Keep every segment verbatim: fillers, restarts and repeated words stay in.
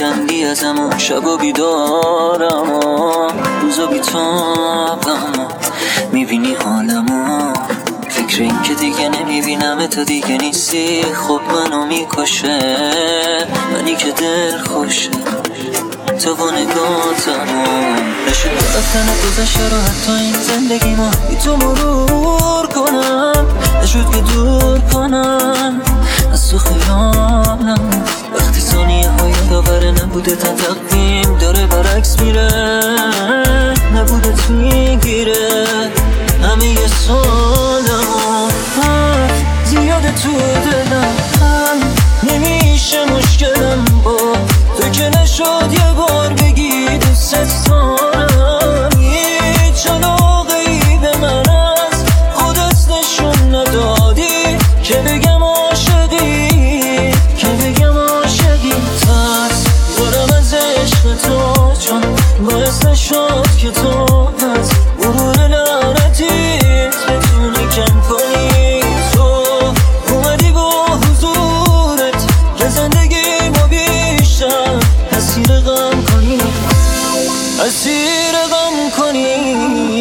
کندی ازمون شب بیدارم و روزا بیتابم میبینی حالمو فکر این که دیگه نمیبینم تا دیگه نیستی خب منو میکشه منی که دل خوشه تو با نگاتمو نشد رفتن گذشته رو حتی این زندگی ما بی تو مرور کنم نشد که دور کنم از تو خیالم وقتی ثانیه های داوره نبوده تا تقویم داره برعکس میره نبودت میگیره همه یه سالمو زیاده تو دلم نمیشه مشکلم با تو که نشد یه بار بگی دوست دارم هیچ علاقه ای به من از خودت نشون ندادی که بگم عاشقی که بگم عاشقی ترس دارم از عشق تو چون باعث نشد که تو از غرور لعنتیت بتونی کم کنی تو اومدی با حضورت که زندگی ما بیشتر اسیر غم کنی اسیر غم کنی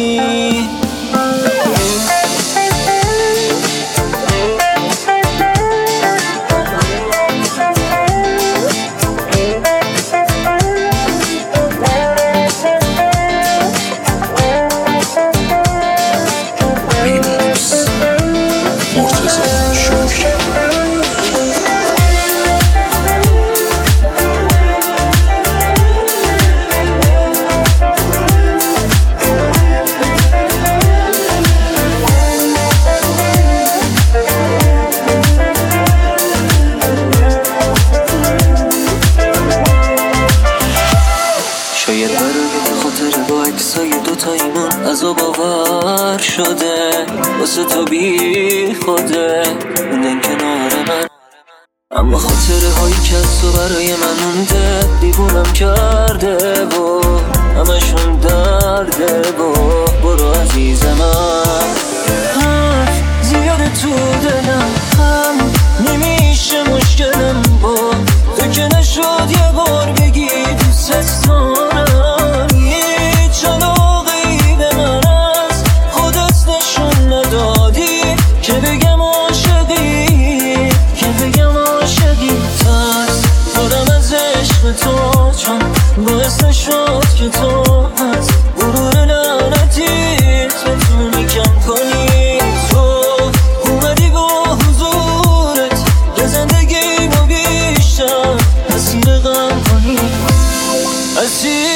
شاید برای تو خاطر با عکسای دوتاییمون عذاب آور شده واسه تو بی خوده موندن کنار من اما خاطره هایی که از تو برای من مونده دیوونم کرده و همشون درده و برو عزیز من زیاده تو دلم هم نمیشه مشکلم با تو که نشد یه بار بگی دوست دارم هیچ علاقه ای به من از خودت نشون ندادی که بگم عاشقی که بگم عاشقی ترس دارم از عشق تو چون باعث نشد که تو از غرور لعنتیت بتونی کم کنی تو اومدی با حضورت که زندگی ما بیشتر اسیر غم کنی اسیر